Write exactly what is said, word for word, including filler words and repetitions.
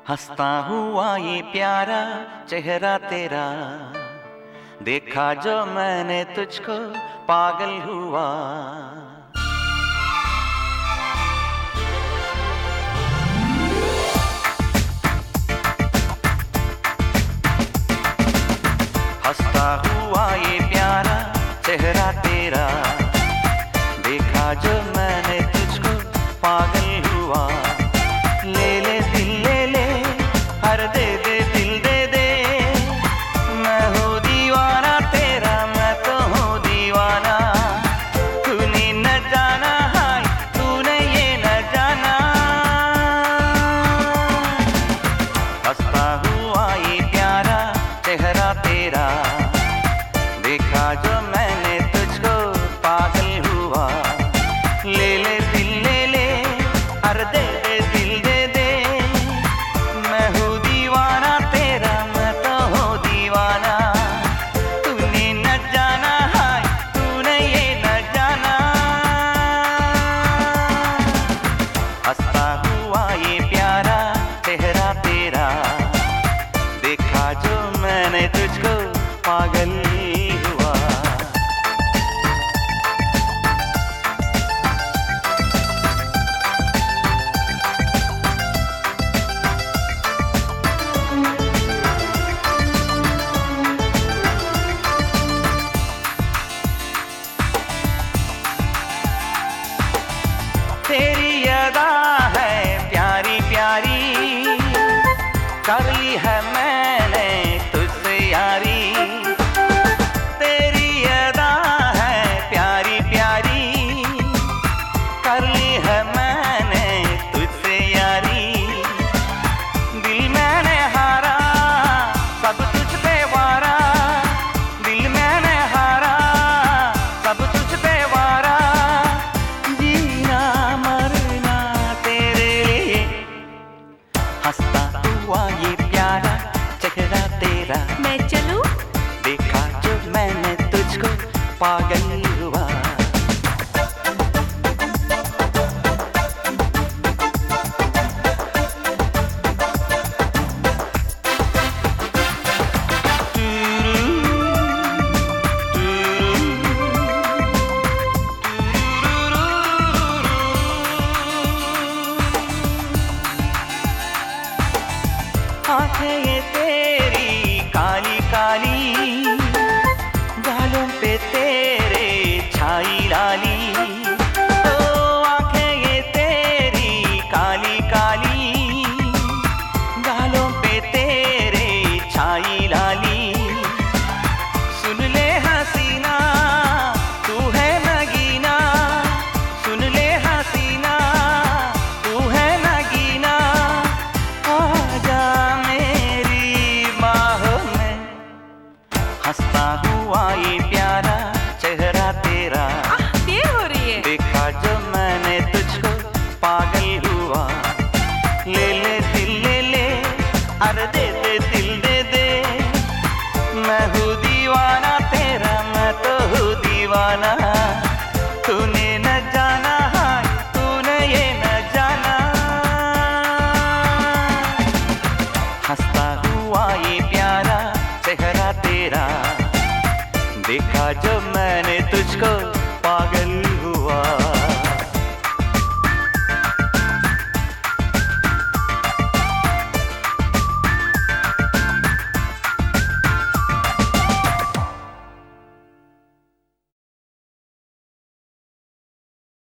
हंसता हुआ ये प्यारा चेहरा तेरा, देखा जो मैंने तुझको पागल हुआ। हंसता हुआ ये प्यारा चेहरा तेरा, देखा जो मैंने तुझको पागल हुआ। ले ले दिल ले ले, हर दे दे दिल दे दे, मैं हूँ दीवाना तेरा, मैं तो हूँ दीवाना। तूने न जाना हाय, तूने ये न जाना। हंसता हुआ ये प्यारा चेहरा तेरा, देखा जो मैंने तुझको पागल हुआ। ले ले दिल ले ले, हर दे दे दिल दे दे, मैं हूँ दीवाना तेरा, मैं तो हूँ दीवाना। तूने न जाना हाय, तूने ये न जाना। हंसता हुआ ये प्यारा चेहरा तेरा, देखा जो मैंने तुझको पागल हुआ। तेरी अदा है प्यारी प्यारी, कर ली है मैंने तुझसे यारी। तेरी अदा है प्यारी प्यारी, कर ली है मैंने तुझसे यारी। दिल मैंने हारा, सब तुझ पे वारा। दिल मैंने हारा, सब तुझ पे वारा। जीना मरना तेरे लिए। हंसता हुआ ये प्यारा चेहरा तेरा, मैं चलूं? देखा जो मैंने तुझको पागल हुआ। आंखें ये तेरी काली काली, गालों पे तेरे छाई लाली। ओ आंखें ये तेरी काली काली, गालों पे तेरे छाई लाली। सुन ले हसीना, तू है नगीना। सुन ले हसीना, तू है नगीना। आजा हंसता हुआ ये प्यारा चेहरा तेरा, आह, देर हो रही है। देखा जो मैंने तुझको पागल हुआ। ले ले दिल ले ले, अरे दे दे दिल दे दे, मैं हूँ